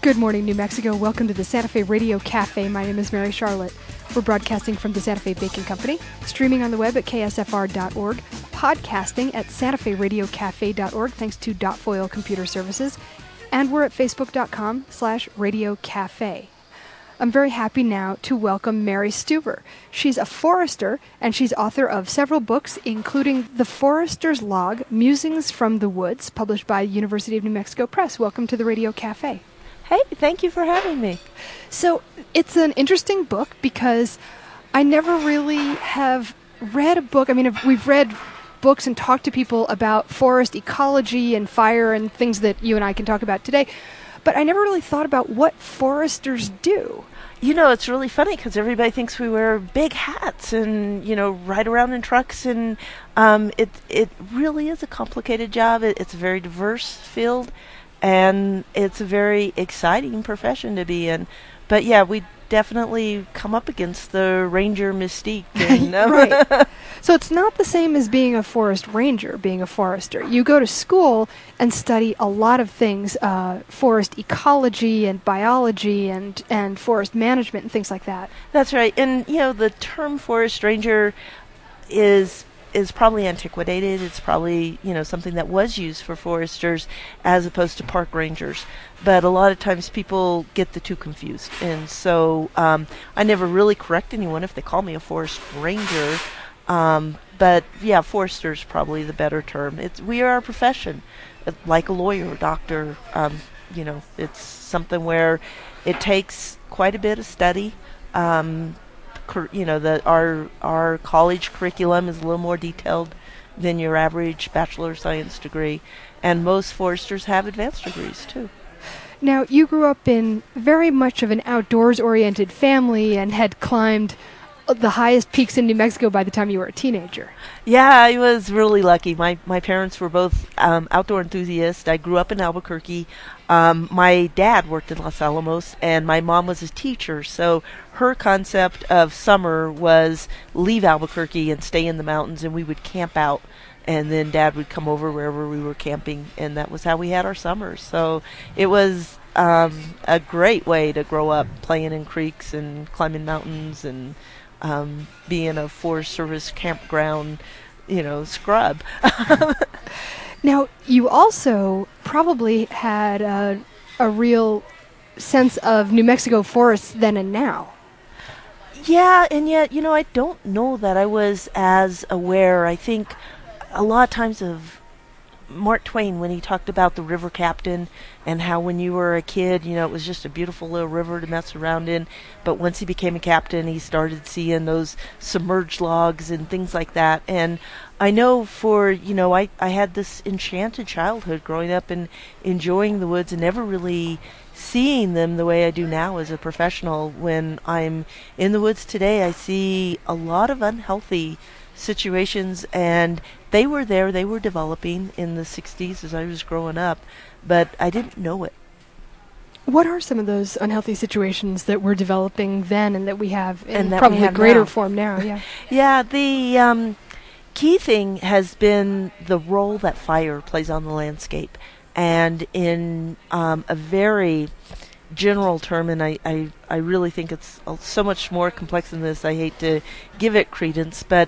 Good morning, New Mexico. Welcome to the Santa Fe Radio Cafe. My name is Mary Charlotte. We're broadcasting from the Santa Fe Baking Company, streaming on the web at ksfr.org, podcasting at santaferadiocafe.org, thanks to Dotfoil Computer Services, and we're at facebook.com/Radio Cafe. I'm very happy now to welcome Mary Stuber. She's a forester, and she's author of several books, including The Forester's Log, Musings from the Woods, published by University of New Mexico Press. Welcome to the Radio Cafe. Hey, thank you for having me. So it's an interesting book because I never really have read a book. I mean, we've read books and talked to people about forest ecology and fire and things that you and I can talk about today, but I never really thought about what foresters do. You know, it's really funny because everybody thinks we wear big hats and, ride around in trucks, and it really is a complicated job. It's a very diverse field, and it's a very exciting profession to be in. But yeah, we definitely come up against the ranger mystique. And, right. So it's not the same as being a forest ranger, being a forester. You go to school and study a lot of things, forest ecology and biology and forest management and things like that. That's right. And, the term forest ranger is probably antiquated. It's probably, something that was used for foresters as opposed to park rangers. But a lot of times people get the two confused. And so I never really correct anyone if they call me a forest ranger. But yeah, forester is probably the better term. We are a profession, like a lawyer or doctor. It's something where it takes quite a bit of study. Our college curriculum is a little more detailed than your average Bachelor of Science degree, and most foresters have advanced degrees too. Now, you grew up in very much of an outdoors-oriented family and had climbed the highest peaks in New Mexico by the time you were a teenager. Yeah, I was really lucky. My parents were both outdoor enthusiasts. I grew up in Albuquerque. My dad worked in Los Alamos, and my mom was a teacher, so her concept of summer was leave Albuquerque and stay in the mountains, and we would camp out, and then Dad would come over wherever we were camping, and that was how we had our summers. So it was a great way to grow up, playing in creeks and climbing mountains and being a Forest Service campground, scrub. Now, you also probably had a real sense of New Mexico forests then and now. Yeah, and yet, I don't know that I was as aware. I think a lot of times of Mark Twain when he talked about the river captain and how when you were a kid, it was just a beautiful little river to mess around in. But once he became a captain, he started seeing those submerged logs and things like that. And I know I had this enchanted childhood growing up and enjoying the woods and never really seeing them the way I do now as a professional. When I'm in the woods today, I see a lot of unhealthy situations, and they were there, they were developing in the 60s as I was growing up, but I didn't know it. What are some of those unhealthy situations that were developing then and that we have in that probably greater now. form now? Yeah. Yeah, the key thing has been the role that fire plays on the landscape. And in a very general term, and I really think it's so much more complex than this, I hate to give it credence, but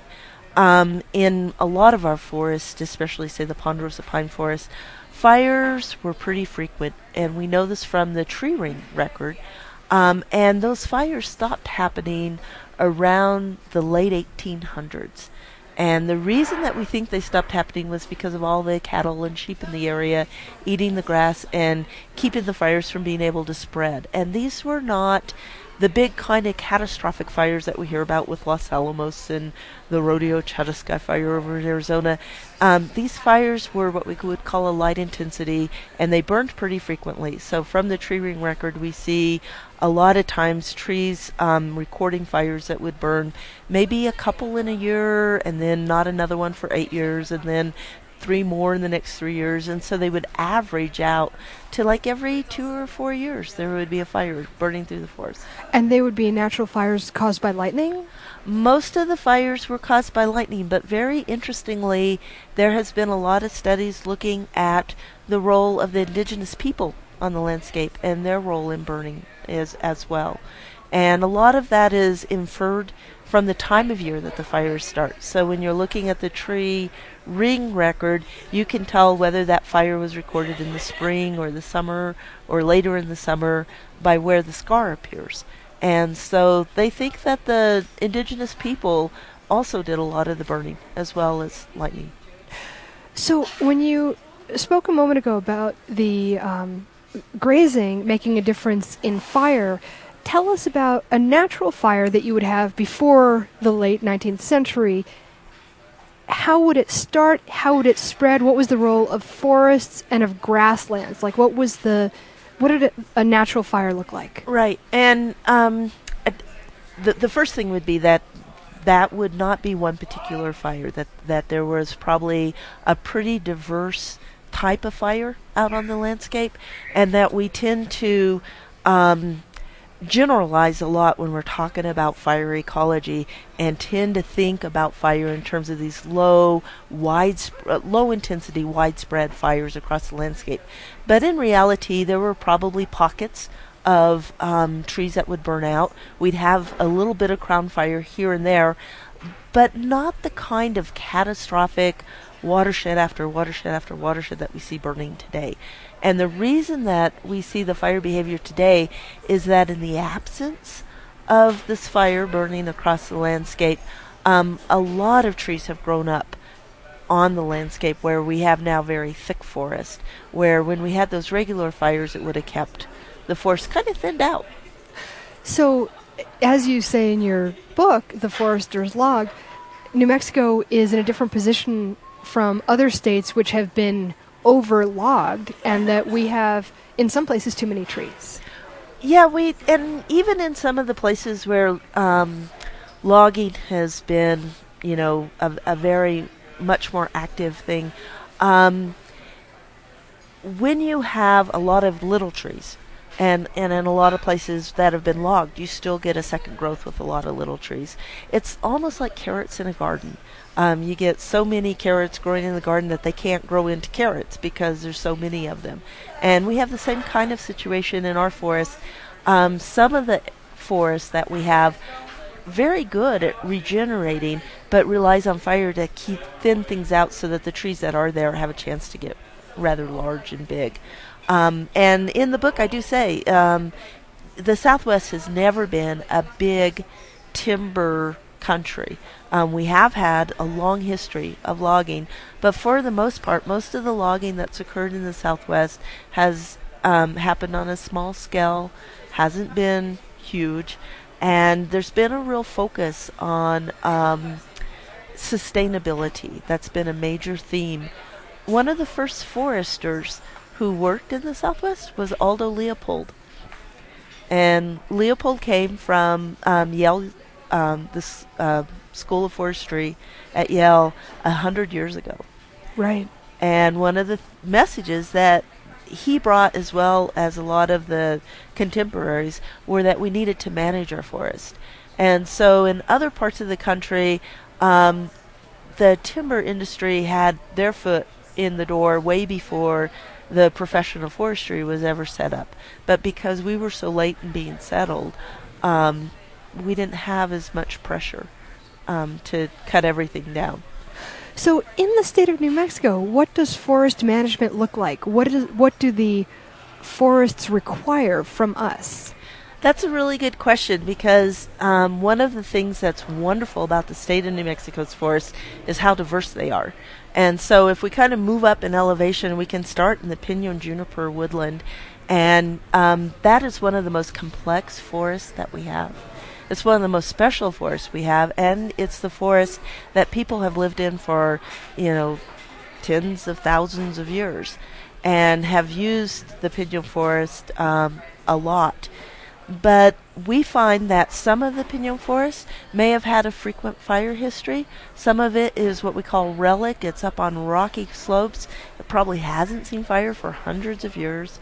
in a lot of our forests, especially say the Ponderosa Pine Forest, fires were pretty frequent, and we know this from the tree ring record. And those fires stopped happening around the late 1800s. And the reason that we think they stopped happening was because of all the cattle and sheep in the area eating the grass and keeping the fires from being able to spread. And these were not the big kind of catastrophic fires that we hear about with Los Alamos and the Rodeo Chahtasca fire over in Arizona. These fires were what we would call a light intensity, and they burned pretty frequently. So from the tree ring record, we see a lot of times trees recording fires that would burn maybe a couple in a year, and then not another one for 8 years, and then 3 more in the next 3 years. And so they would average out to like every 2 or 4 years there would be a fire burning through the forest. And they would be natural fires caused by lightning? Most of the fires were caused by lightning, but very interestingly, there has been a lot of studies looking at the role of the indigenous people on the landscape and their role in burning is as well. And a lot of that is inferred from the time of year that the fires start. So when you're looking at the tree ring record, you can tell whether that fire was recorded in the spring or the summer or later in the summer by where the scar appears. And so they think that the indigenous people also did a lot of the burning as well as lightning. So when you spoke a moment ago about the grazing making a difference in fire, tell us about a natural fire that you would have before the late 19th century. How would it start? How would it spread? What was the role of forests and of grasslands? Like, what did a natural fire look like? Right. And the first thing would be that would not be one particular fire, that there was probably a pretty diverse type of fire out on the landscape, and that we tend to generalize a lot when we're talking about fire ecology and tend to think about fire in terms of these low intensity, widespread fires across the landscape. But in reality, there were probably pockets of trees that would burn out. We'd have a little bit of crown fire here and there, but not the kind of catastrophic watershed after watershed after watershed that we see burning today. And the reason that we see the fire behavior today is that in the absence of this fire burning across the landscape, a lot of trees have grown up on the landscape where we have now very thick forest, where when we had those regular fires, it would have kept the forest kind of thinned out. So, as you say in your book, The Forester's Log, New Mexico is in a different position from other states which have been overlogged, and that we have, in some places, too many trees. Yeah, and even in some of the places where logging has been, a very much more active thing, when you have a lot of little trees, and in a lot of places that have been logged, you still get a second growth with a lot of little trees. It's almost like carrots in a garden. You get so many carrots growing in the garden that they can't grow into carrots because there's so many of them. And we have the same kind of situation in our forest. Some of the forests that we have, very good at regenerating, but relies on fire to keep thin things out so that the trees that are there have a chance to get rather large and big. And in the book I do say the Southwest has never been a big timber country. We have had a long history of logging, but for the most part, most of the logging that's occurred in the Southwest has happened on a small scale, hasn't been huge, and there's been a real focus on sustainability. That's been a major theme. One of the first foresters who worked in the Southwest was Aldo Leopold. And Leopold came from Yale, the School of Forestry at Yale 100 years ago. Right. And one of the messages that he brought, as well as a lot of the contemporaries, were that we needed to manage our forest. And so in other parts of the country, the timber industry had their foot in the door way before the profession of forestry was ever set up. But because we were so late in being settled, we didn't have as much pressure to cut everything down. So in the state of New Mexico, what does forest management look like? What do the forests require from us? That's a really good question, because one of the things that's wonderful about the state of New Mexico's forests is how diverse they are. And so if we kind of move up in elevation, we can start in the pinon juniper woodland, and that is one of the most complex forests that we have. It's one of the most special forests we have, and it's the forest that people have lived in for, tens of thousands of years, and have used the pinon forest a lot. But we find that some of the pinon forests may have had a frequent fire history. Some of it is what we call relic. It's up on rocky slopes. It probably hasn't seen fire for hundreds of years.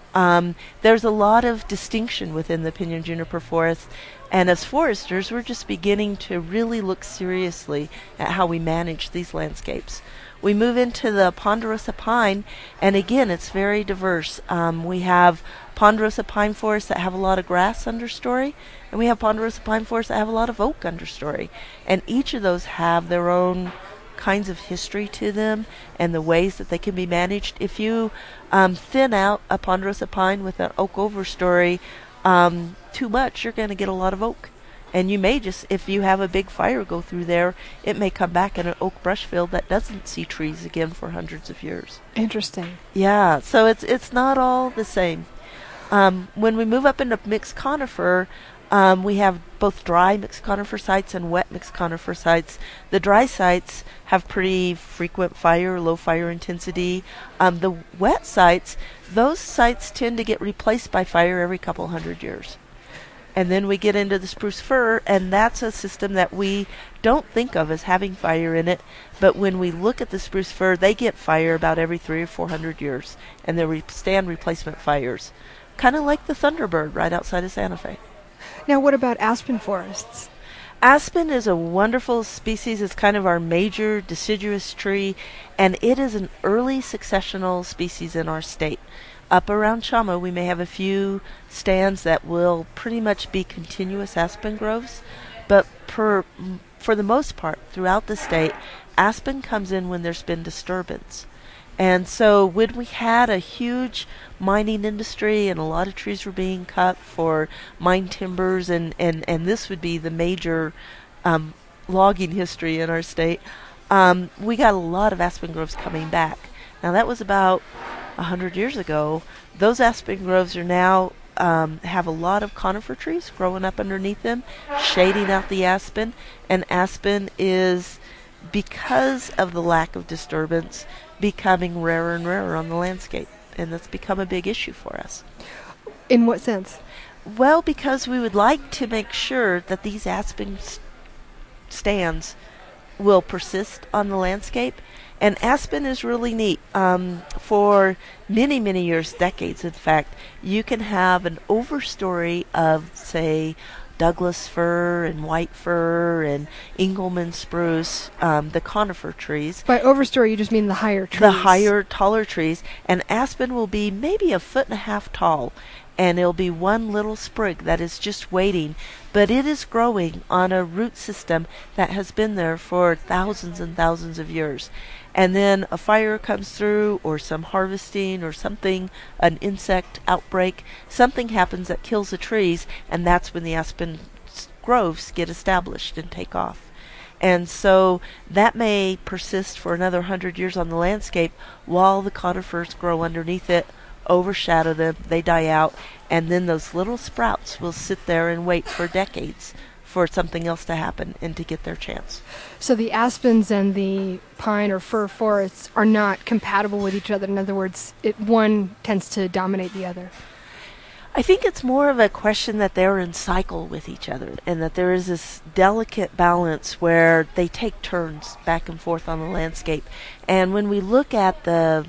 There's a lot of distinction within the pinyon juniper forest, and as foresters, we're just beginning to really look seriously at how we manage these landscapes. We move into the ponderosa pine, and again, it's very diverse. We have ponderosa pine forests that have a lot of grass understory, and we have ponderosa pine forests that have a lot of oak understory. And each of those have their own kinds of history to them and the ways that they can be managed. If you thin out a ponderosa pine with an oak overstory too much, you're going to get a lot of oak. And you may just, if you have a big fire go through there, it may come back in an oak brush field that doesn't see trees again for hundreds of years. Interesting. Yeah, so it's not all the same. When we move up into mixed conifer, we have both dry mixed conifer sites and wet mixed conifer sites. The dry sites have pretty frequent fire, low fire intensity. The wet sites, those sites tend to get replaced by fire every couple hundred years. And then we get into the spruce fir, and that's a system that we don't think of as having fire in it. But when we look at the spruce fir, they get fire about every 300 or 400 years, and they're stand replacement fires. Kind of like the thunderbird right outside of Santa Fe. Now, what about aspen forests? Aspen is a wonderful species. It's kind of our major deciduous tree, and it is an early successional species in our state. Up around Chama, we may have a few stands that will pretty much be continuous aspen groves, but for the most part, throughout the state, aspen comes in when there's been disturbance. And so when we had a huge mining industry and a lot of trees were being cut for mine timbers, and this would be the major logging history in our state, we got a lot of aspen groves coming back. Now that was about 100 years ago. Those aspen groves are now have a lot of conifer trees growing up underneath them, shading out the aspen, and aspen is, because of the lack of disturbance, becoming rarer and rarer on the landscape, and that's become a big issue for us. In what sense? Well, because we would like to make sure that these aspen stands will persist on the landscape. And aspen is really neat. For many, many years, decades in fact, you can have an overstory of, say, Douglas fir and white fir and Engelmann spruce, the conifer trees. By overstory, you just mean the higher trees. The higher, taller trees. And aspen will be maybe 1.5 feet tall. And it'll be one little sprig that is just waiting, but it is growing on a root system that has been there for thousands and thousands of years. And then a fire comes through, or some harvesting, or something, an insect outbreak, something happens that kills the trees, and that's when the aspen groves get established and take off. And so that may persist for another 100 years on the landscape while the conifers grow underneath it, overshadow them, they die out, and then those little sprouts will sit there and wait for decades for something else to happen and to get their chance. So the aspens and the pine or fir forests are not compatible with each other. In other words, one tends to dominate the other. I think it's more of a question that they're in cycle with each other, and that there is this delicate balance where they take turns back and forth on the landscape. And when we look at the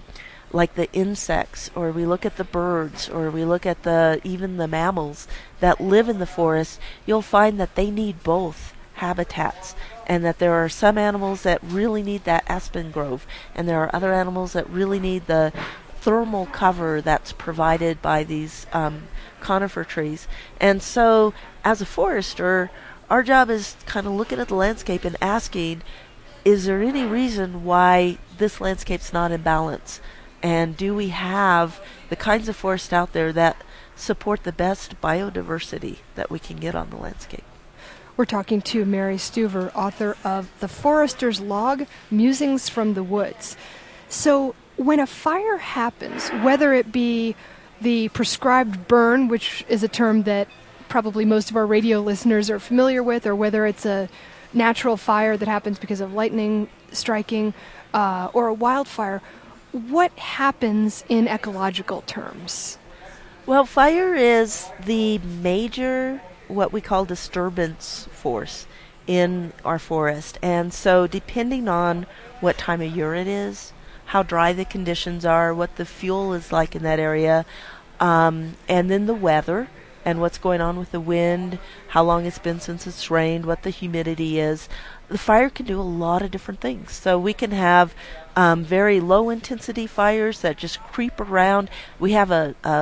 insects, or we look at the birds, or we look at even the mammals that live in the forest, you'll find that they need both habitats, and that there are some animals that really need that aspen grove, and there are other animals that really need the thermal cover that's provided by these conifer trees. And so as a forester, our job is kind of looking at the landscape and asking, is there any reason why this landscape's not in balance? And do we have the kinds of forests out there that support the best biodiversity that we can get on the landscape? We're talking to Mary Stuver, author of The Forester's Log, Musings from the Woods. So when a fire happens, whether it be the prescribed burn, which is a term that probably most of our radio listeners are familiar with, or whether it's a natural fire that happens because of lightning striking, or a wildfire, what happens in ecological terms? Well, fire is the major, what we call disturbance force in our forest. And so depending on what time of year it is, how dry the conditions are, what the fuel is like in that area, And then the weather and what's going on with the wind, how long it's been since it's rained, what the humidity is. The fire can do a lot of different things. So we can have very low intensity fires that just creep around. We have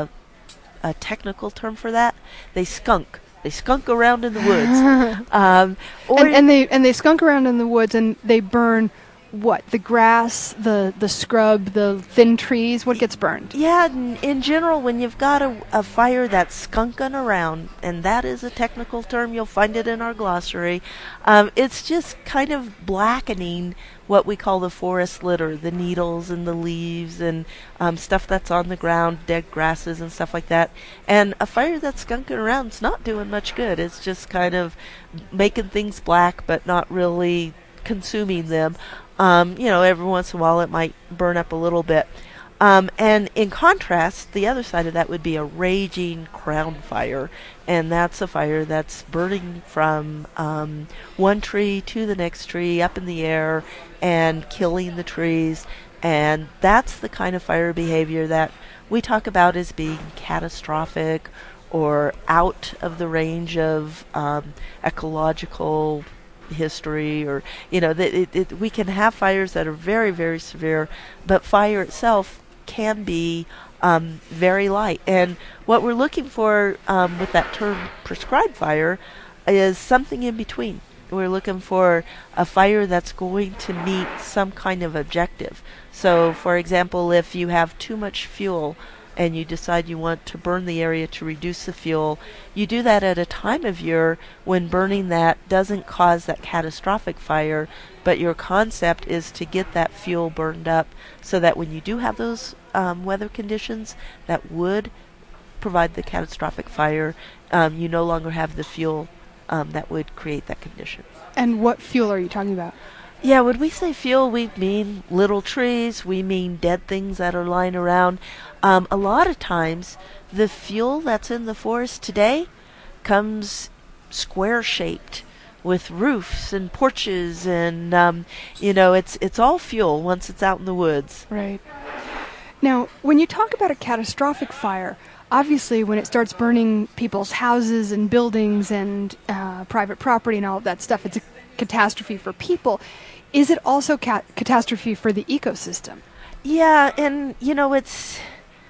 a technical term for that. They skunk. They skunk around in the woods. And they skunk around in the woods and they burn what? The grass, the scrub, the thin trees? What gets burned? Yeah, in general, when you've got a fire that's skunking around, and that is a technical term, you'll find it in our glossary, it's just kind of blackening what we call the forest litter, the needles and the leaves and stuff that's on the ground, dead grasses and stuff like that. And a fire that's skunking around is not doing much good. It's just kind of making things black but not really consuming them. Every once in a while it might burn up a little bit. And in contrast, the other side of that would be a raging crown fire. And that's a fire that's burning from one tree to the next tree up in the air and killing the trees. And that's the kind of fire behavior that we talk about as being catastrophic or out of the range of ecological history, or we can have fires that are very, very severe, but fire itself can be very light. And what we're looking for with that term prescribed fire is something in between. We're looking for a fire that's going to meet some kind of objective. So, for example, if you have too much fuel and you decide you want to burn the area to reduce the fuel, you do that at a time of year when burning that doesn't cause that catastrophic fire, but your concept is to get that fuel burned up so that when you do have those weather conditions that would provide the catastrophic fire, you no longer have the fuel that would create that condition. And what fuel are you talking about? Yeah, when we say fuel, we mean little trees, we mean dead things that are lying around. A lot of times, the fuel that's in the forest today comes square-shaped with roofs and porches, and, it's all fuel once it's out in the woods. Right. Now, when you talk about a catastrophic fire, obviously when it starts burning people's houses and buildings and private property and all of that stuff, it's a catastrophe for people. Is it also catastrophe for the ecosystem? Yeah, and it's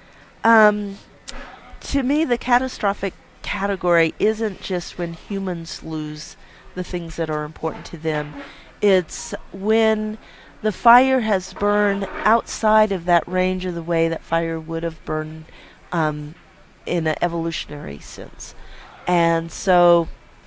to me the catastrophic category isn't just when humans lose the things that are important to them. It's when the fire has burned outside of that range of the way that fire would have burned in an evolutionary sense. And so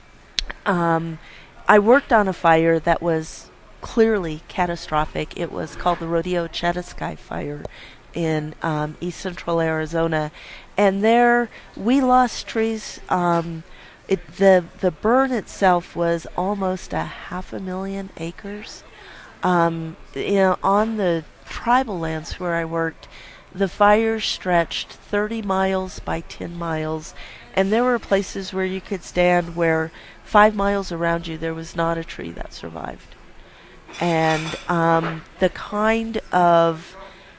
I worked on a fire that was clearly catastrophic. It was called the Rodeo Chetasky Fire in east central Arizona. And there we lost trees. The burn itself was almost 500,000 acres. On the tribal lands where I worked, the fire stretched 30 miles by 10 miles, and there were places where you could stand where 5 miles around you there was not a tree that survived. And the kind of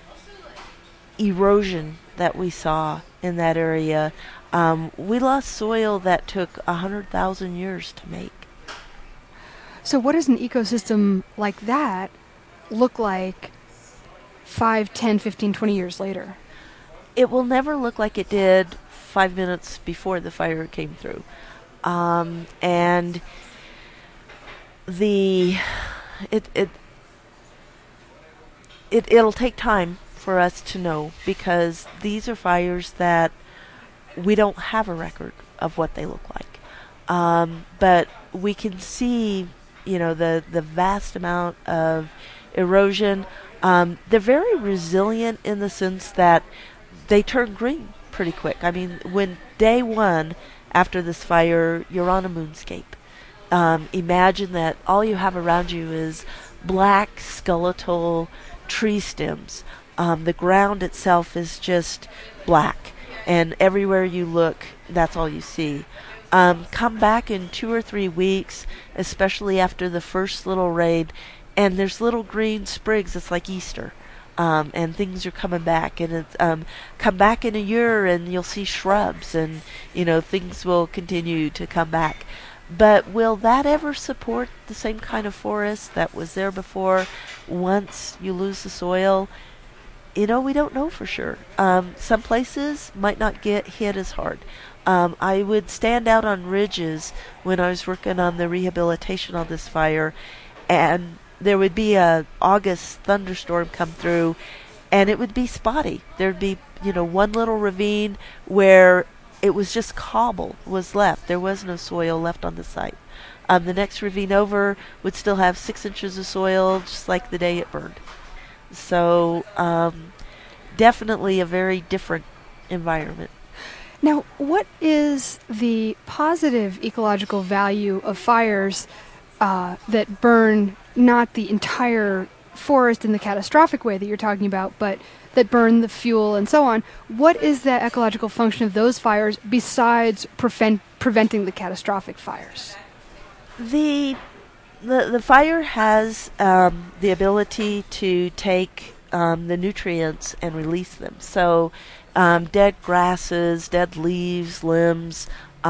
erosion that we saw in that area, we lost soil that took 100,000 years to make. So what does an ecosystem like that look like 5, 10, 15, 20 years later? It will never look like it did 5 minutes before the fire came through. And it'll take time for us to know, because these are fires that we don't have a record of what they look like. But we can see, the vast amount of erosion. They're very resilient in the sense that they turn green pretty quick. I mean, when day one after this fire, you're on a moonscape. Imagine that all you have around you is black skeletal tree stems. The ground itself is just black, and everywhere you look, that's all you see. Come back in 2 or 3 weeks, especially after the first little rain, and there's little green sprigs. It's like Easter. and things are coming back, and it's come back in a year, and you'll see shrubs, and things will continue to come back. But will that ever support the same kind of forest that was there before once you lose the soil? We don't know for sure. Some places might not get hit as hard. I would stand out on ridges when I was working on the rehabilitation on this fire, and there would be a August thunderstorm come through, and it would be spotty. There'd be, one little ravine where it was just cobble was left. There was no soil left on the site. The next ravine over would still have 6 inches of soil, just like the day it burned. So definitely a very different environment. Now, what is the positive ecological value of fires that burn not the entire forest in the catastrophic way that you're talking about, but that burn the fuel and so on? What is the ecological function of those fires besides preventing the catastrophic fires? The fire has the ability to take the nutrients and release them. So dead grasses, dead leaves, limbs,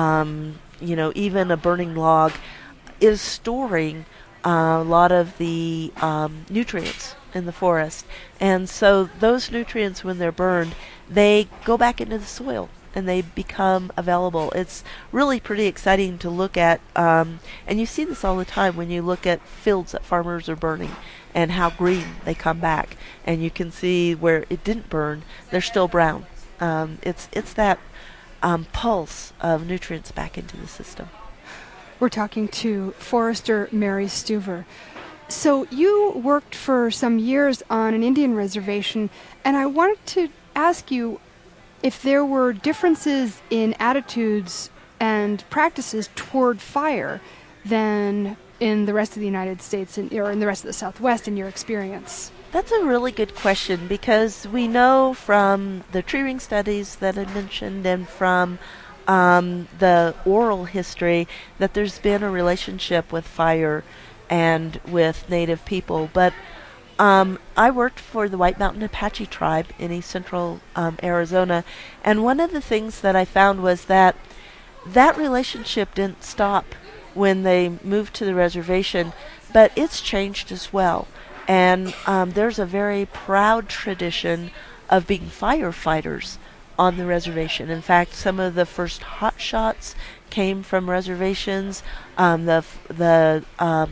even a burning log is storing a lot of the nutrients in the forest. And so those nutrients, when they're burned, they go back into the soil and they become available. It's really pretty exciting to look at, and you see this all the time when you look at fields that farmers are burning and how green they come back. And you can see where it didn't burn, they're still brown. It's that pulse of nutrients back into the system. We're talking to Forester Mary Stuver. So you worked for some years on an Indian reservation, and I wanted to ask you if there were differences in attitudes and practices toward fire than in the rest of the United States or in the rest of the Southwest in your experience. That's a really good question, because we know from the tree ring studies that I mentioned and from the oral history that there's been a relationship with fire and with Native people. But I worked for the White Mountain Apache tribe in East Central Arizona, and one of the things that I found was that relationship didn't stop when they moved to the reservation, but it's changed as well. And there's a very proud tradition of being firefighters on the reservation. In fact, some of the first hot shots came from reservations. The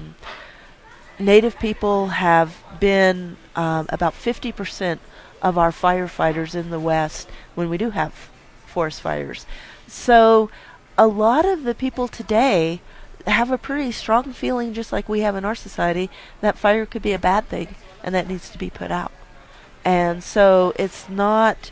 Native people have been about 50% of our firefighters in the West when we do have forest fires. So a lot of the people today have a pretty strong feeling, just like we have in our society, that fire could be a bad thing and that needs to be put out. And so it's not,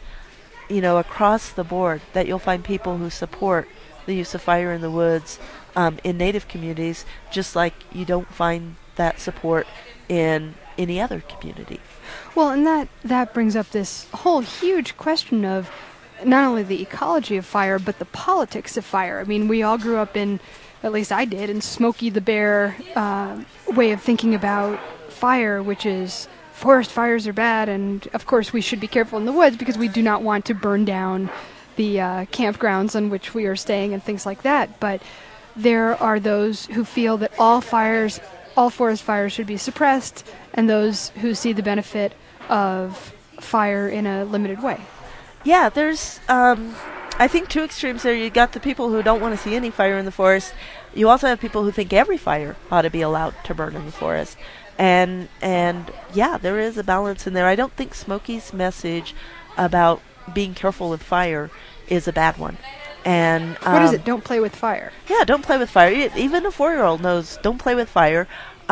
across the board that you'll find people who support the use of fire in the woods in Native communities, just like you don't find that support in any other community. Well, and that brings up this whole huge question of not only the ecology of fire, but the politics of fire. I mean, we all grew up in, at least I did, in Smokey the Bear way of thinking about fire, which is forest fires are bad, and of course we should be careful in the woods because we do not want to burn down the campgrounds on which we are staying and things like that. But there are those who feel that all forest fires should be suppressed, and those who see the benefit of fire in a limited way. Yeah, there's I think two extremes there. You got the people who don't want to see any fire in the forest. You also have people who think every fire ought to be allowed to burn in the forest. And yeah, there is a balance in there. I don't think Smokey's message about being careful with fire is a bad one. And what is it? Don't play with fire. Yeah, don't play with fire. Even a 4-year-old knows don't play with fire.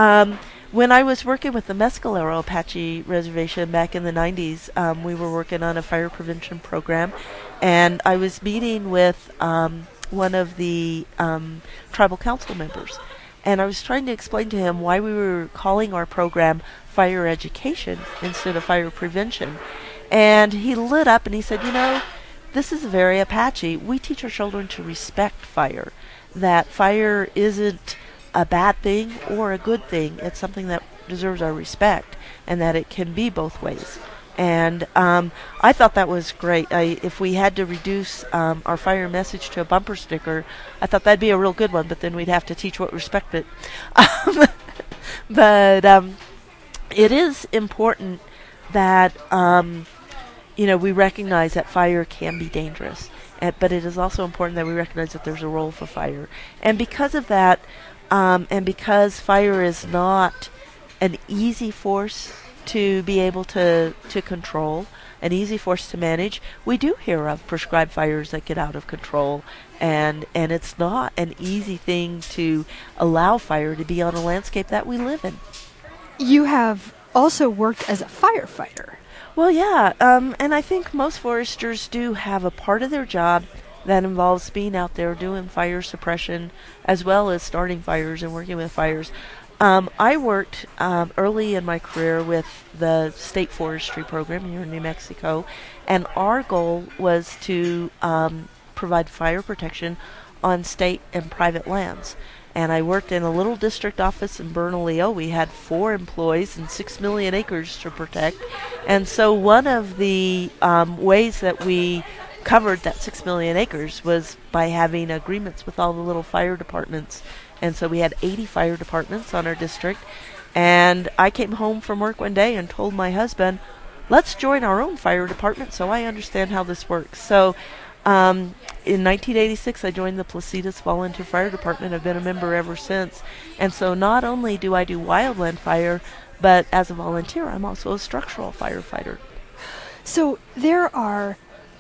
When I was working with the Mescalero Apache Reservation back in the 90s, we were working on a fire prevention program, and I was meeting with one of the tribal council members. And I was trying to explain to him why we were calling our program fire education instead of fire prevention. And he lit up and he said, this is very Apache. We teach our children to respect fire, that fire isn't a bad thing or a good thing. It's something that deserves our respect, and that it can be both ways. And I thought that was great. If we had to reduce our fire message to a bumper sticker, I thought that'd be a real good one, but then we'd have to teach what respect it. But it is important that we recognize that fire can be dangerous, but it is also important that we recognize that there's a role for fire. And because of that, and because fire is not an easy force to be able to control, an easy force to manage, we do hear of prescribed fires that get out of control, and it's not an easy thing to allow fire to be on a landscape that we live in. You have also worked as a firefighter. Well, yeah, and I think most foresters do have a part of their job that involves being out there doing fire suppression as well as starting fires and working with fires. I worked early in my career with the state forestry program here in New Mexico, and our goal was to provide fire protection on state and private lands. And I worked in a little district office in Bernalillo. We had 4 employees and 6 million acres to protect. And so one of the ways that we covered that 6 million acres was by having agreements with all the little fire departments. And so we had 80 fire departments on our district. And I came home from work one day and told my husband, let's join our own fire department so I understand how this works. So in 1986, I joined the Placitas Volunteer Fire Department. I've been a member ever since. And so not only do I do wildland fire, but as a volunteer, I'm also a structural firefighter. So there are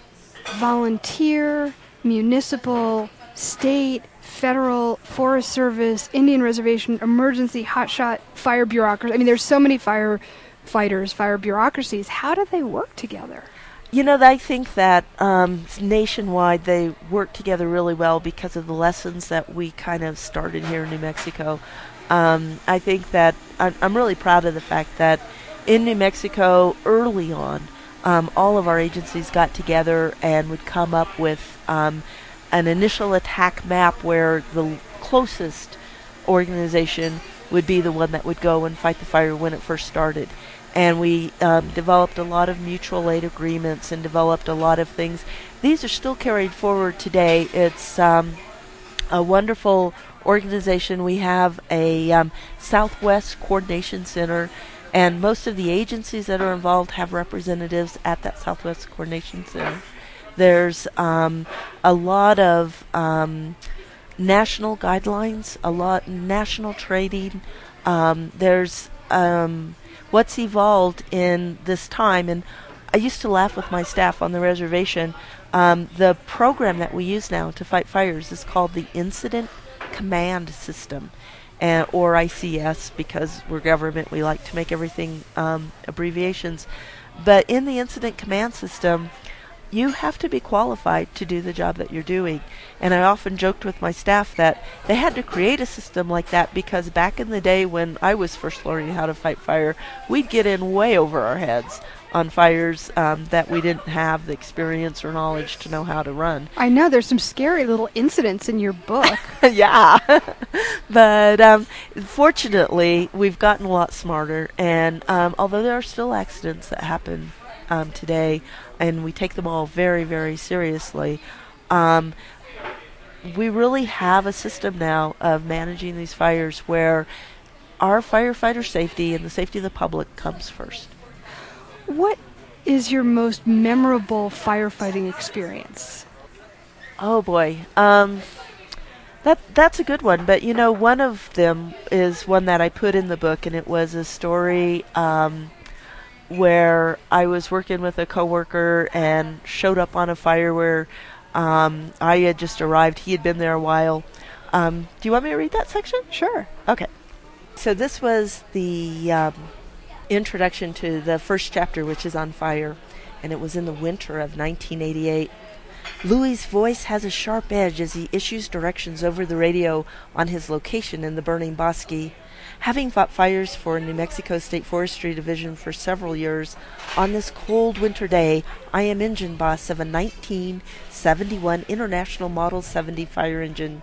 volunteer, municipal, state, federal, Forest Service, Indian Reservation, emergency, hotshot, fire bureaucracy. I mean, there's so many firefighters, fire bureaucracies. How do they work together? I think that nationwide they work together really well because of the lessons that we kind of started here in New Mexico. I think that I'm really proud of the fact that in New Mexico early on, all of our agencies got together and would come up with an initial attack map where the closest organization would be the one that would go and fight the fire when it first started. And we developed a lot of mutual aid agreements and developed a lot of things. These are still carried forward today. It's a wonderful organization. We have a Southwest Coordination Center, and most of the agencies that are involved have representatives at that Southwest Coordination Center. There's a lot of national guidelines, a lot national training. There's what's evolved in this time, and I used to laugh with my staff on the reservation. The program that we use now to fight fires is called the Incident Command System, or ICS, because we're government, we like to make everything abbreviations. But in the Incident Command System, you have to be qualified to do the job that you're doing. And I often joked with my staff that they had to create a system like that because back in the day when I was first learning how to fight fire, we'd get in way over our heads on fires that we didn't have the experience or knowledge to know how to run. I know, there's some scary little incidents in your book. Yeah. But fortunately, we've gotten a lot smarter. And although there are still accidents that happen today, and we take them all very, very seriously, we really have a system now of managing these fires where our firefighter safety and the safety of the public comes first. What is your most memorable firefighting experience? Oh boy, that's a good one. But one of them is one that I put in the book, and it was a story where I was working with a coworker and showed up on a fire where I had just arrived. He had been there a while. Do you want me to read that section? Sure. Okay. So this was the introduction to the first chapter, which is on fire, and it was in the winter of 1988. Louis's voice has a sharp edge as he issues directions over the radio on his location in the burning bosque. Having fought fires for New Mexico State Forestry Division for several years, on this cold winter day, I am engine boss of a 1971 International Model 70 fire engine.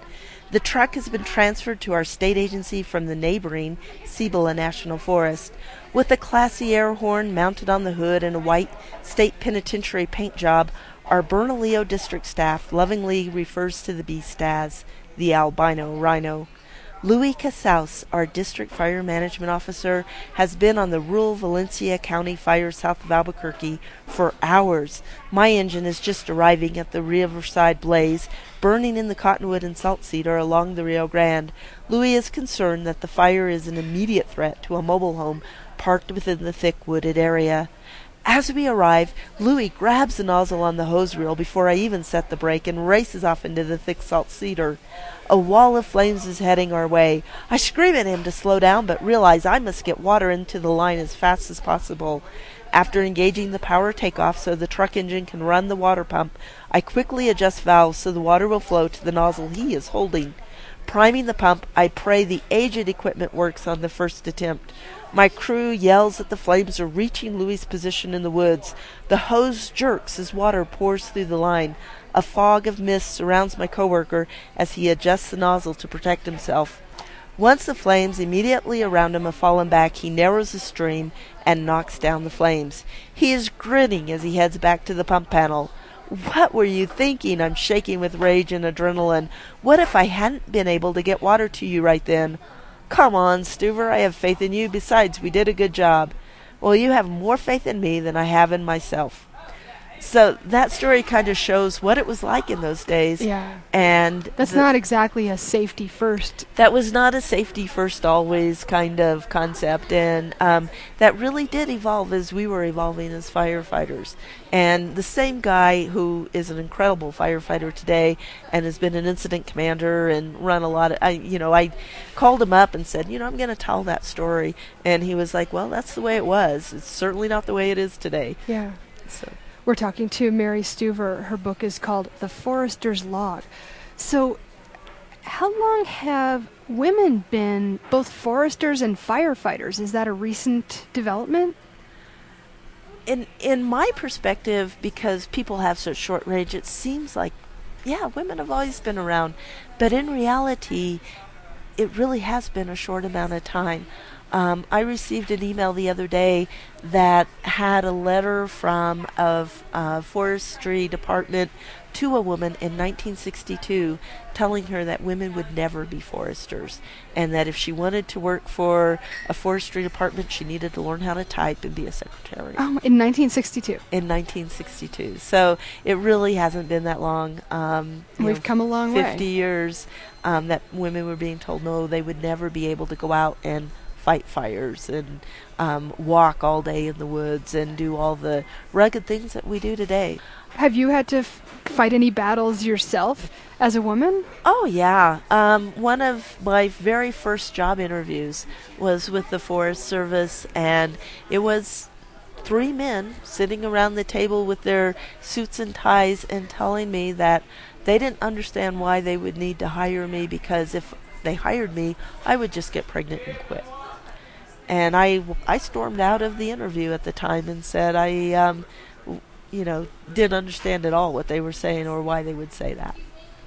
The truck has been transferred to our state agency from the neighboring Cibola National Forest. With a classy air horn mounted on the hood and a white state penitentiary paint job, our Bernalillo district staff lovingly refers to the beast as the albino rhino. Louis Casaus, our district fire management officer, has been on the rural Valencia County fire south of Albuquerque for hours. My engine is just arriving at the Riverside blaze, burning in the cottonwood and salt cedar along the Rio Grande. Louis is concerned that the fire is an immediate threat to a mobile home parked within the thick wooded area. As we arrive, Louis grabs the nozzle on the hose reel before I even set the brake and races off into the thick salt cedar. A wall of flames is heading our way. I scream at him to slow down, but realize I must get water into the line as fast as possible. After engaging the power takeoff so the truck engine can run the water pump, I quickly adjust valves so the water will flow to the nozzle he is holding. Priming the pump, I pray the aged equipment works on the first attempt. My crew yells that the flames are reaching Louis' position in the woods. The hose jerks as water pours through the line. A fog of mist surrounds my coworker as he adjusts the nozzle to protect himself. Once the flames immediately around him have fallen back, he narrows the stream and knocks down the flames. He is grinning as he heads back to the pump panel. What were you thinking? I'm shaking with rage and adrenaline. What if I hadn't been able to get water to you right then? Come on, Stuver, I have faith in you. Besides, we did a good job. Well, you have more faith in me than I have in myself. So that story kind of shows what it was like in those days. Yeah. And that's not exactly a safety first. That was not a safety first always kind of concept. And that really did evolve as we were evolving as firefighters. And the same guy who is an incredible firefighter today and has been an incident commander and run a lot of, I called him up and said, I'm going to tell that story. And he was like, well, that's the way it was. It's certainly not the way it is today. Yeah. So. We're talking to Mary Stuver. Her book is called The Forester's Log. So how long have women been both foresters and firefighters? Is that a recent development? In my perspective, because people have such short range, it seems like, yeah, women have always been around. But in reality, it really has been a short amount of time. I received an email the other day that had a letter from a forestry department to a woman in 1962 telling her that women would never be foresters and that if she wanted to work for a forestry department, she needed to learn how to type and be a secretary. Oh, in 1962. In 1962. So it really hasn't been that long. We've come a long way. 50 years that women were being told, no, they would never be able to go out and fight fires and walk all day in the woods and do all the rugged things that we do today. Have you had to fight any battles yourself as a woman? Oh, yeah. One of my very first job interviews was with the Forest Service, and it was 3 men sitting around the table with their suits and ties and telling me that they didn't understand why they would need to hire me because if they hired me, I would just get pregnant and quit. And I stormed out of the interview at the time and said I didn't understand at all what they were saying or why they would say that.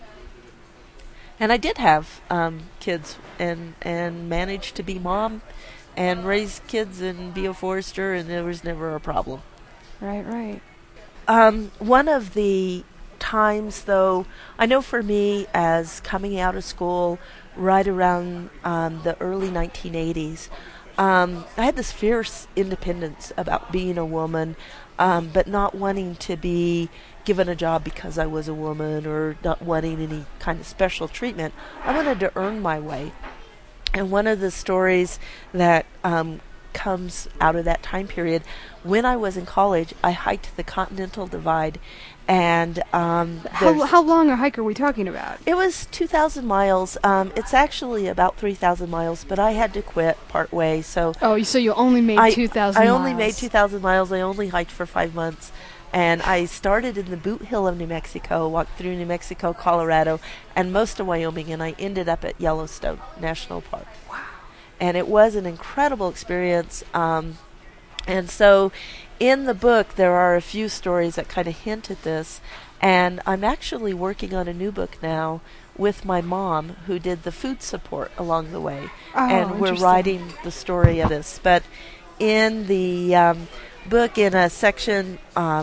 And I did have kids and managed to be mom and raise kids and be a forester, and there was never a problem. Right. One of the times, though, I know for me as coming out of school right around the early 1980s, I had this fierce independence about being a woman, but not wanting to be given a job because I was a woman or not wanting any kind of special treatment. I wanted to earn my way. And one of the stories that comes out of that time period, when I was in college, I hiked the Continental Divide. And how long a hike are we talking about? It was 2,000 miles. It's actually about 3,000 miles, but I had to quit part way. So you only made 2,000 miles. I only made 2,000 miles. I only hiked for 5 months. And I started in the Boot Hill of New Mexico, walked through New Mexico, Colorado, and most of Wyoming, and I ended up at Yellowstone National Park. Wow. And it was an incredible experience. And so in the book, there are a few stories that kind of hint at this. And I'm actually working on a new book now with my mom, who did the food support along the way. Oh, And we're interesting. writing the story of this. But in the book, in a section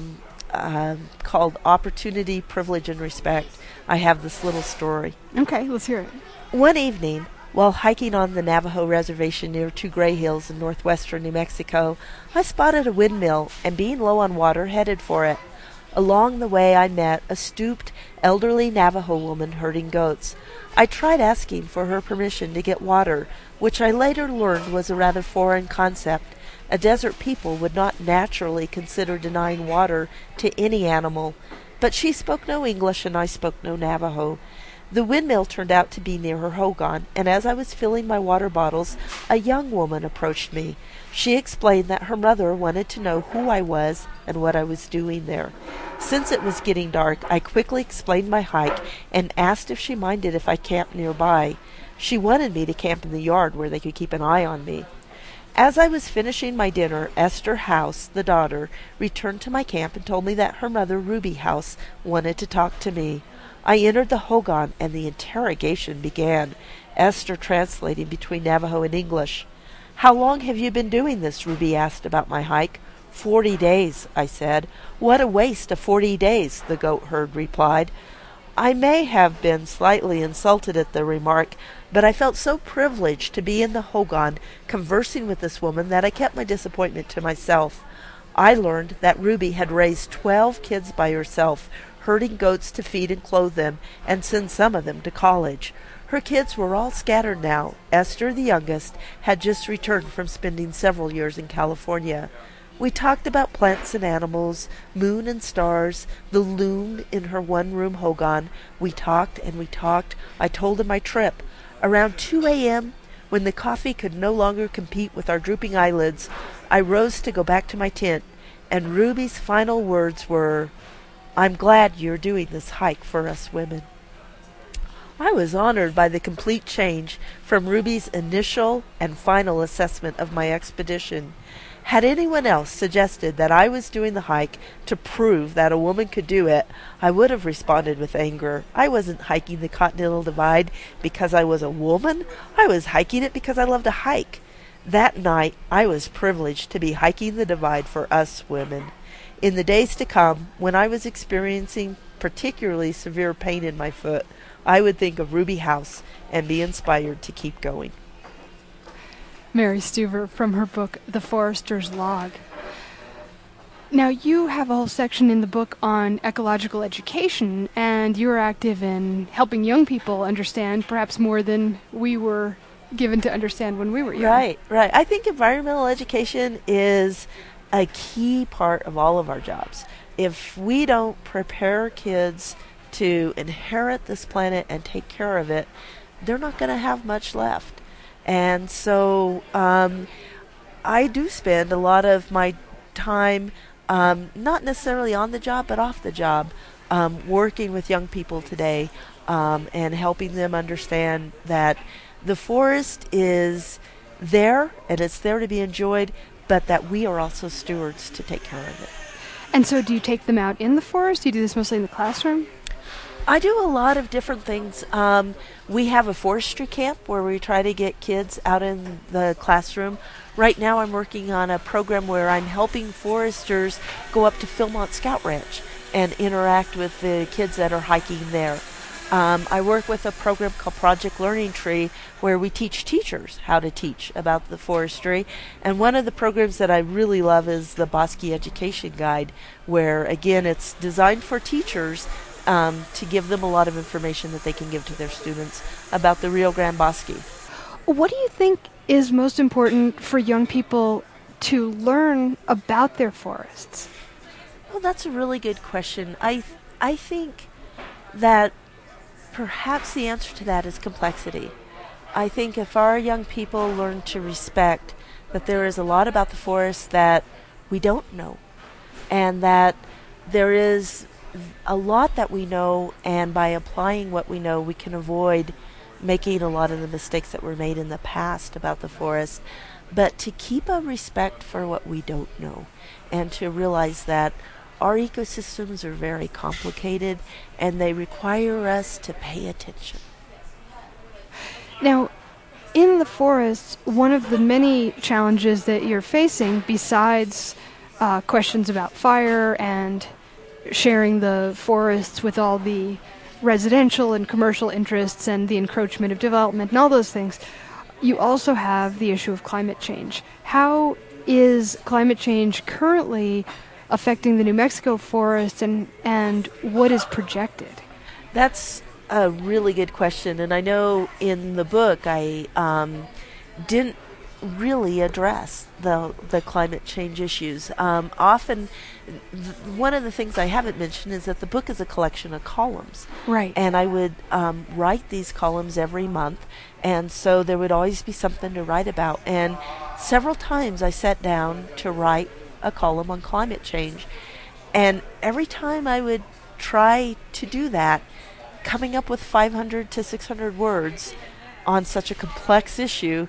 called Opportunity, Privilege, and Respect, I have this little story. Okay, let's hear it. One evening, while hiking on the Navajo Reservation near Two Gray Hills in northwestern New Mexico, I spotted a windmill and, being low on water, headed for it. Along the way, I met a stooped, elderly Navajo woman herding goats. I tried asking for her permission to get water, which I later learned was a rather foreign concept. A desert people would not naturally consider denying water to any animal. But she spoke no English and I spoke no Navajo. The windmill turned out to be near her hogan, and as I was filling my water bottles, a young woman approached me. She explained that her mother wanted to know who I was and what I was doing there. Since it was getting dark, I quickly explained my hike and asked if she minded if I camped nearby. She wanted me to camp in the yard where they could keep an eye on me. As I was finishing my dinner, Esther House, the daughter, returned to my camp and told me that her mother, Ruby House, wanted to talk to me. I entered the hogan and the interrogation began, Esther translating between Navajo and English. "How long have you been doing this?" Ruby asked about my hike. 40 days, I said. "What a waste of 40 days, the goat herd replied. I may have been slightly insulted at the remark, but I felt so privileged to be in the hogan conversing with this woman that I kept my disappointment to myself. I learned that Ruby had raised 12 kids by herself, herding goats to feed and clothe them, and send some of them to college. Her kids were all scattered now. Esther, the youngest, had just returned from spending several years in California. We talked about plants and animals, moon and stars, the loom in her one-room hogan. We talked and we talked. I told him my trip. Around 2 a.m., when the coffee could no longer compete with our drooping eyelids, I rose to go back to my tent, and Ruby's final words were, "I'm glad you're doing this hike for us women." I was honored by the complete change from Ruby's initial and final assessment of my expedition. Had anyone else suggested that I was doing the hike to prove that a woman could do it, I would have responded with anger. I wasn't hiking the Continental Divide because I was a woman. I was hiking it because I loved to hike. That night, I was privileged to be hiking the divide for us women. In the days to come, when I was experiencing particularly severe pain in my foot, I would think of Ruby House and be inspired to keep going. Mary Stuver from her book, The Forester's Log. Now, you have a whole section in the book on ecological education, and you're active in helping young people understand perhaps more than we were given to understand when we were young. Right. I think environmental education is a key part of all of our jobs. If we don't prepare kids to inherit this planet and take care of it, they're not going to have much left. And so I do spend a lot of my time, not necessarily on the job, but off the job, working with young people today and helping them understand that the forest is there and it's there to be enjoyed, but that we are also stewards to take care of it. And so do you take them out in the forest? Do you do this mostly in the classroom? I do a lot of different things. We have a forestry camp where we try to get kids out in the classroom. Right now I'm working on a program where I'm helping foresters go up to Philmont Scout Ranch and interact with the kids that are hiking there. I work with a program called Project Learning Tree where we teach teachers how to teach about the forestry. And one of the programs that I really love is the Bosque Education Guide, where, again, it's designed for teachers to give them a lot of information that they can give to their students about the Rio Grande Bosque. What do you think is most important for young people to learn about their forests? Well, that's a really good question. I think that perhaps the answer to that is complexity. I think if our young people learn to respect that there is a lot about the forest that we don't know, and that there is a lot that we know, and by applying what we know, we can avoid making a lot of the mistakes that were made in the past about the forest, but to keep a respect for what we don't know, and to realize that our ecosystems are very complicated and they require us to pay attention. Now, in the forests, one of the many challenges that you're facing, besides questions about fire and sharing the forests with all the residential and commercial interests and the encroachment of development and all those things, you also have the issue of climate change. How is climate change currently affecting the New Mexico forest, and what is projected? That's a really good question, and I know in the book I didn't really address the climate change issues. Often, one of the things I haven't mentioned is that the book is a collection of columns. Right. And I would write these columns every month, and so there would always be something to write about. And several times I sat down to write a column on climate change, and every time I would try to do that, coming up with 500 to 600 words on such a complex issue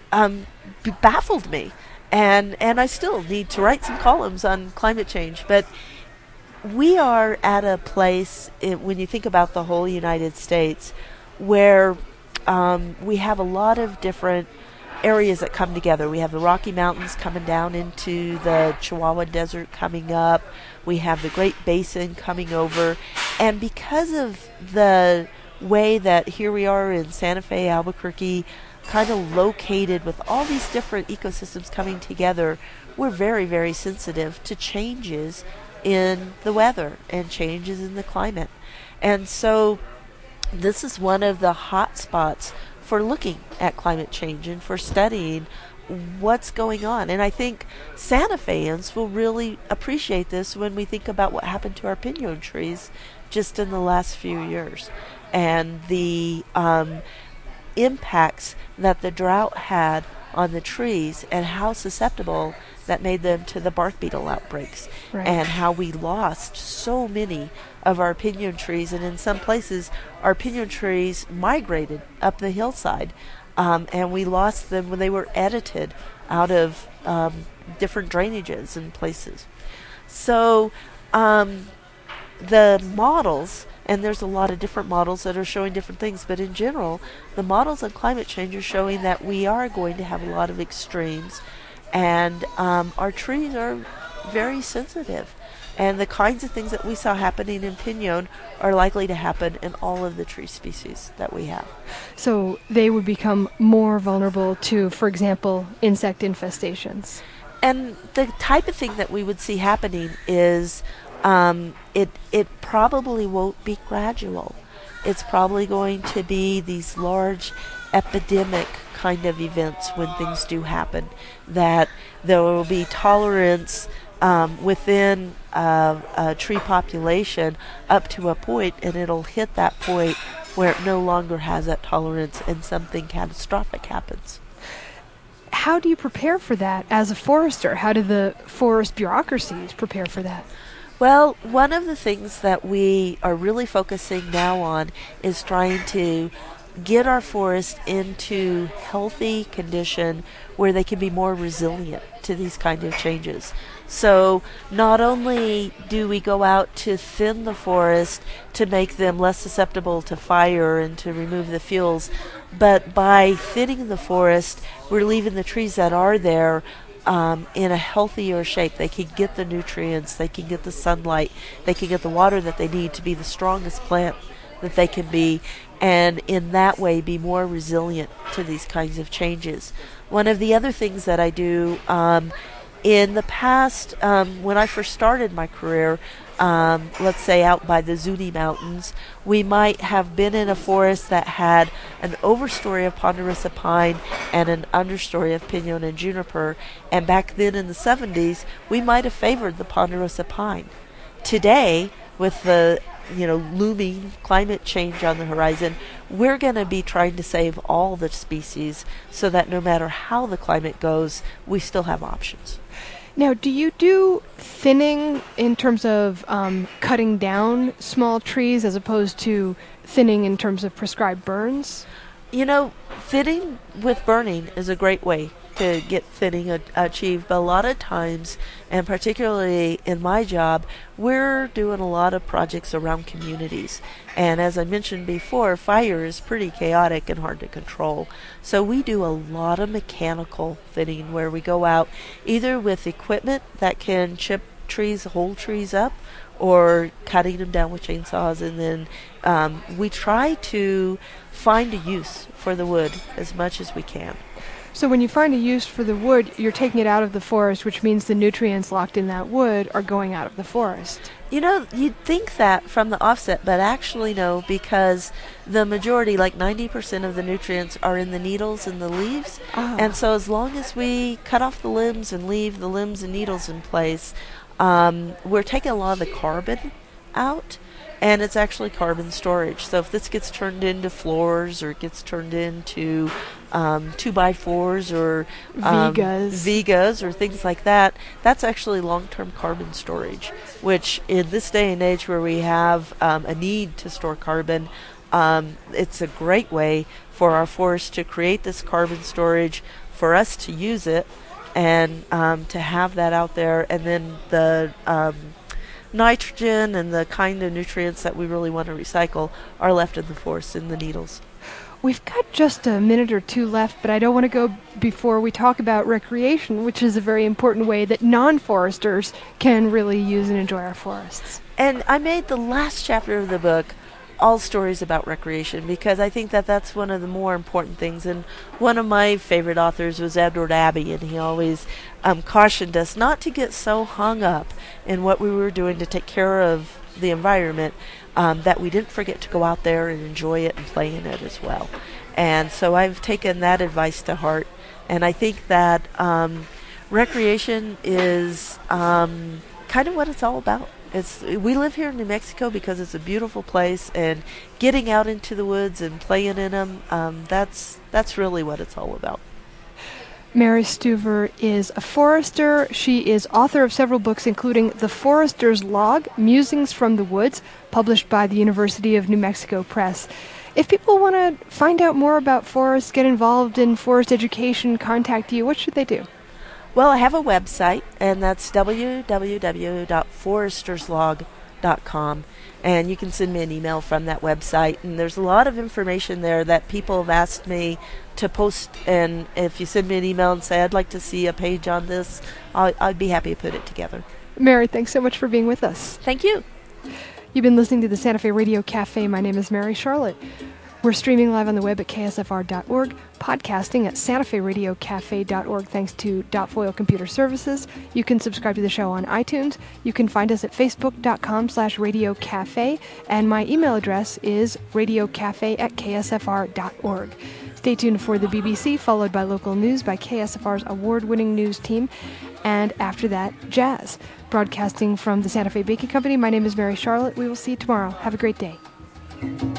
baffled me. And I still need to write some columns on climate change. But we are at a place, when you think about the whole United States, where we have a lot of different areas that come together. We have the Rocky Mountains coming down into the Chihuahua Desert coming up. We have the Great Basin coming over. And because of the way that here we are in Santa Fe, Albuquerque, kind of located with all these different ecosystems coming together, we're very, very sensitive to changes in the weather and changes in the climate. And so this is one of the hot spots for looking at climate change and for studying what's going on. And I think Santa Feans will really appreciate this when we think about what happened to our pinon trees just in the last few years, and the impacts that the drought had on the trees and how susceptible that made them to the bark beetle outbreaks. Right. And how we lost so many of our pinon trees, and in some places our pinon trees migrated up the hillside, and we lost them when they were edited out of different drainages and places. So the models, and there's a lot of different models that are showing different things, but in general, the models on climate change are showing that we are going to have a lot of extremes, and our trees are very sensitive. And the kinds of things that we saw happening in pinon are likely to happen in all of the tree species that we have. So they would become more vulnerable to, for example, insect infestations. And the type of thing that we would see happening is it probably won't be gradual. It's probably going to be these large epidemic kind of events when things do happen, that there will be tolerance within a tree population up to a point, and it'll hit that point where it no longer has that tolerance and something catastrophic happens. How do you prepare for that as a forester? How do the forest bureaucracies prepare for that? Well, one of the things that we are really focusing now on is trying to get our forest into healthy condition where they can be more resilient to these kind of changes. So not only do we go out to thin the forest to make them less susceptible to fire and to remove the fuels, but by thinning the forest, we're leaving the trees that are there in a healthier shape. They can get the nutrients, they can get the sunlight, they can get the water that they need to be the strongest plant that they can be, and in that way be more resilient to these kinds of changes. One of the other things that I do in the past, when I first started my career, let's say out by the Zuni Mountains, we might have been in a forest that had an overstory of ponderosa pine and an understory of pinon and juniper, and back then in the 70s, we might have favored the ponderosa pine. Today, with the looming climate change on the horizon, we're going to be trying to save all the species so that no matter how the climate goes, we still have options. Now, do you do thinning in terms of cutting down small trees as opposed to thinning in terms of prescribed burns? Thinning with burning is a great way to get thinning achieved, but a lot of times, and particularly in my job, we're doing a lot of projects around communities. And as I mentioned before, fire is pretty chaotic and hard to control. So we do a lot of mechanical thinning where we go out either with equipment that can chip trees, whole trees up, or cutting them down with chainsaws, and then we try to find a use for the wood as much as we can. So when you find a use for the wood, you're taking it out of the forest, which means the nutrients locked in that wood are going out of the forest. You know, you'd think that from the offset, but actually no, because the majority, like 90% of the nutrients, are in the needles and the leaves. Oh. And so as long as we cut off the limbs and leave the limbs and needles in place, we're taking a lot of the carbon out, and it's actually carbon storage. So if this gets turned into floors or it gets turned into 2x4s or Vigas or things like that, that's actually long-term carbon storage, which in this day and age where we have a need to store carbon, it's a great way for our forest to create this carbon storage, for us to use it, and to have that out there, and then the nitrogen and the kind of nutrients that we really want to recycle are left in the forest, in the needles. We've got just a minute or two left, but I don't want to go before we talk about recreation, which is a very important way that non-foresters can really use and enjoy our forests. And I made the last chapter of the book all stories about recreation, because I think that that's one of the more important things. And one of my favorite authors was Edward Abbey, and he always cautioned us not to get so hung up in what we were doing to take care of the environment that we didn't forget to go out there and enjoy it and play in it as well. And so I've taken that advice to heart, and I think that recreation is kind of what it's all about. We live here in New Mexico because it's a beautiful place, and getting out into the woods and playing in them, that's really what it's all about. Mary Stuver is a forester. She is author of several books, including The Forester's Log, Musings from the Woods, published by the University of New Mexico Press. If people want to find out more about forests, get involved in forest education, contact you, what should they do? Well, I have a website, and that's www.foresterslog.com, and you can send me an email from that website. And there's a lot of information there that people have asked me to post, and if you send me an email and say, I'd like to see a page on this, I'd be happy to put it together. Mary, thanks so much for being with us. Thank you. You've been listening to the Santa Fe Radio Cafe. My name is Mary Charlotte. We're streaming live on the web at ksfr.org, podcasting at santaferadiocafe.org thanks to Dotfoil Computer Services. You can subscribe to the show on iTunes. You can find us at facebook.com/radiocafe, and my email address is radiocafe@ksfr.org. Stay tuned for the BBC, followed by local news by KSFR's award-winning news team, and after that, jazz. Broadcasting from the Santa Fe Baking Company, my name is Mary Charlotte. We will see you tomorrow. Have a great day.